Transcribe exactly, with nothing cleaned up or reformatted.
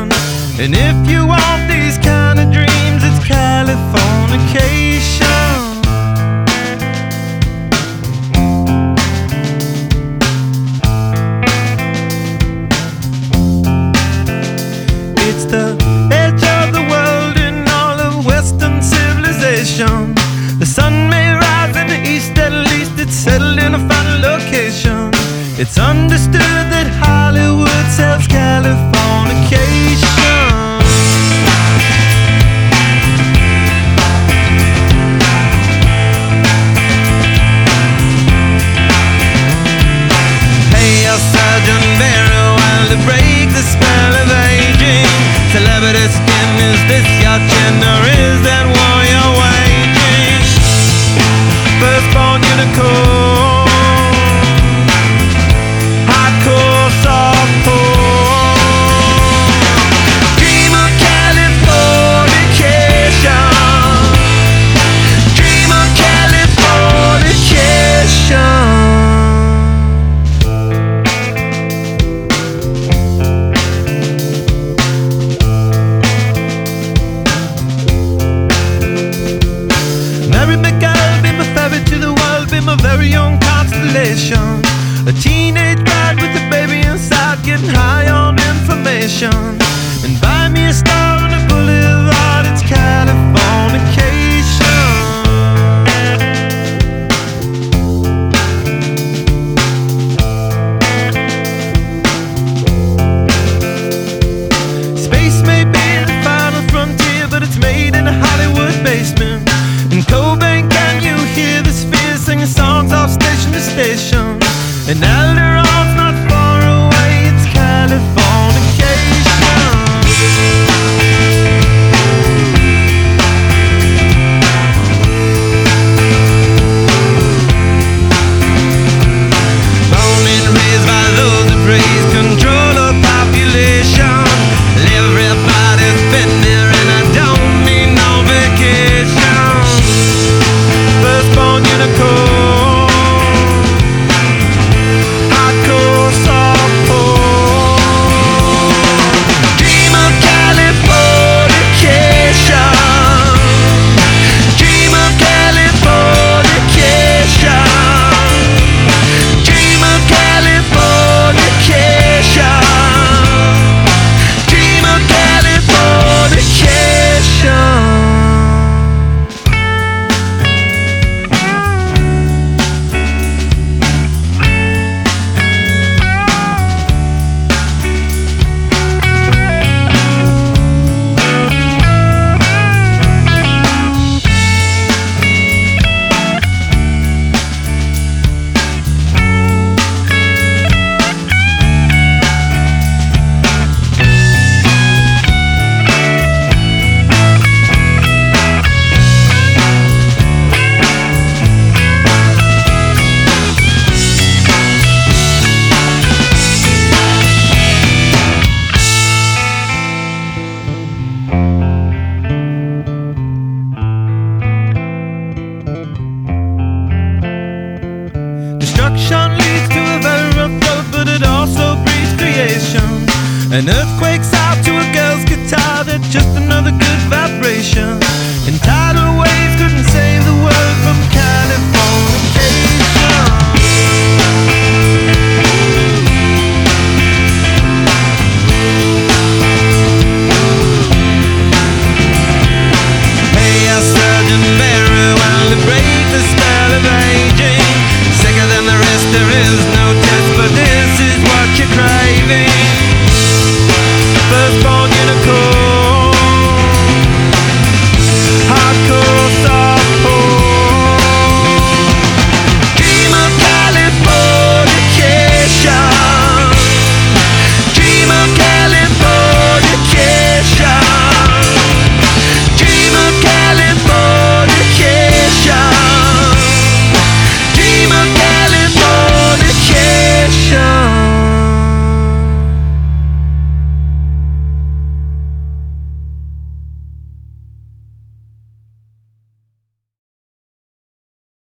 civilization. And if you want these kind of dreams, it's Californication. It's the edge of the world in all of Western civilization. The sun may rise in the east, at least it's settled in a final location. It's understood that Hollywood sells Californication. Pay your surgeon very well to break the spell of aging. Celebrity skin, is this your chin, or is that war you're waging? Firstborn unicorn, hardcore softcore. Dream of Californication. Dream of Californication. Mary McGill, be my ferry to the world, be my very own constellation. A teenage bride with a baby inside, getting high on information. And buy me a star on a boulevard, it's Californication. Space may be the final frontier, but it's made in a Hollywood basement. In Cobain, can you hear the spheres singing songs off station to station? And Alderon's not far away, it's Californication. Born and raised by those that praise control of population. Everybody's been there and I don't mean no vacation. Firstborn unicorn, hardcore softcore. Dream of Californication. Dream of Californication. Dream of Californication. Dream of Californication. Destruction leads to a very rough road, but it also breeds creation. An earthquake's out to a girl's guitar, that's just another good vibration. And tidal waves couldn't save the world from